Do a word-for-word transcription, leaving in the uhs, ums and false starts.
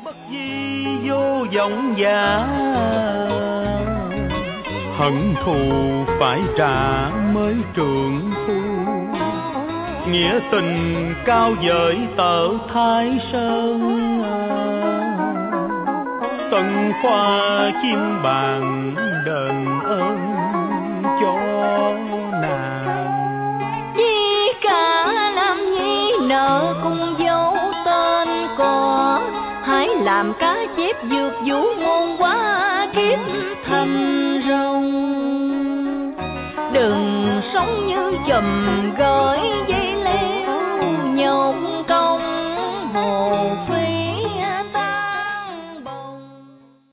bất di vô vọng giả, hận thù phải trả mới trượng phu. Nghĩa tình cao vời tở Thái Sơn, tần khoa chim bàn đền ơn cho nàng. Di cả làm nhi nợ cùng dấu tên cỏ, hãy làm cá chép vượt vũ môn quá kiếp thành rồng. Đừng sống như chùm gửi